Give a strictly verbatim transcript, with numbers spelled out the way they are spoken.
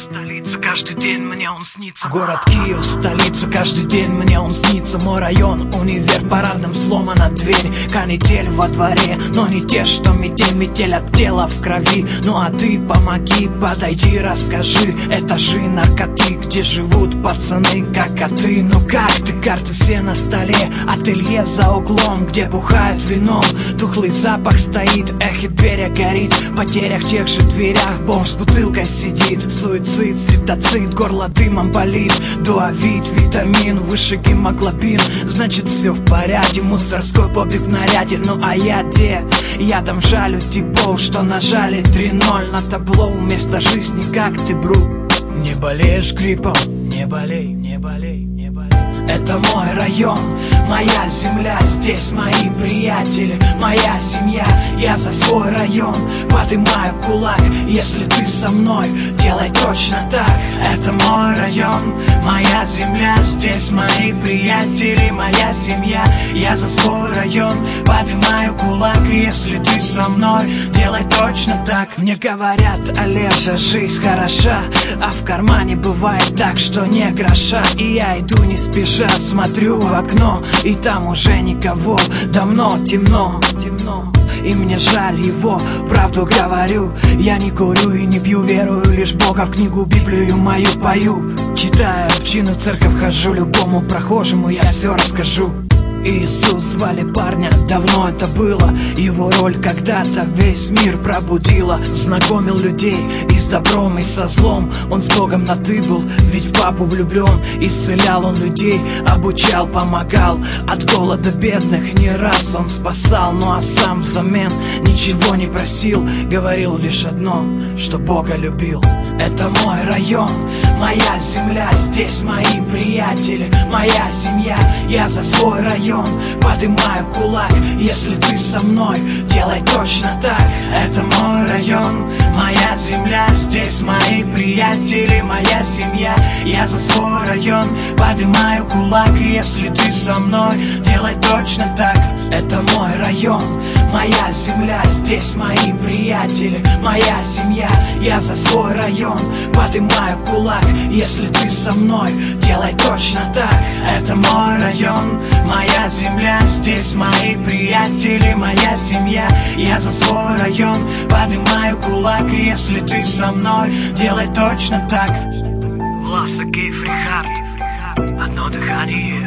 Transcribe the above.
столица, каждый день мне он снится. Город Киев, столица, каждый день мне он снится. Мой район, универ, в парадном сломана дверь. Канитель во дворе, но не те, что метель, метель от тела в крови. Ну а ты помоги, подойди, расскажи. Этажи, наркоты, где живут пацаны, как коты. Ну как ты, карты все на столе, ателье за углом, где бухают вином. Тухлый запах стоит, эхо дверя горит. В потерях тех же дверях бомж с бутылкой сидит. Суицид, стриптоцит, горло дымом болит. Дуавит, витамин, выше гемоглобин. Значит все в порядке, мусорской побег в наряде. Ну а я где? Я там жалю типов, что нажали три ноль на табло. Вместо жизни как ты, бру? Не болеешь гриппом? Не болей, не болей, не болей. Это мой район, моя земля, здесь мои приятели, моя семья. Я за свой район поднимаю кулак. Если ты со мной, делай точно так. Это мой район, моя земля, здесь мои приятели, моя семья. Я за свой район поднимаю кулак. Если ты со мной, делай точно так. Мне говорят, Олежа, жизнь хороша, а в кармане бывает так, что не гроша. И я иду не спеша, смотрю в окно, и там уже никого. Давно темно, темно, и мне жаль его. Правду говорю, я не курю и не пью, верую лишь Бога, в книгу Библию мою пою. Читаю общину, в церковь хожу, любому прохожему я все расскажу. Иисус звали парня, давно это было. Его роль когда-то весь мир пробудила. Знакомил людей и с добром, и со злом. Он с Богом на ты был, ведь в папу влюблен. Исцелял он людей, обучал, помогал. От голода бедных не раз он спасал. Ну а сам взамен ничего не просил. Говорил лишь одно, что Бога любил. Это мой район, моя земля, здесь мои приятели, моя семья. Я за свой район поднимаю кулак. Если ты со мной, делай точно так. Это мой район, моя земля, здесь мои приятели, моя семья. Я за свой район поднимаю кулак. Если ты со мной, делай точно так. Это мой район, моя земля, здесь мои приятели, моя семья. Я за свой район поднимаю кулак. Если ты со мной, делай точно так. Это мой район, моя земля, здесь мои приятели, моя семья. Я за свой район поднимаю кулак. Если ты со мной, делай точно так. Власа, Киев, Рихард, одно дыхание.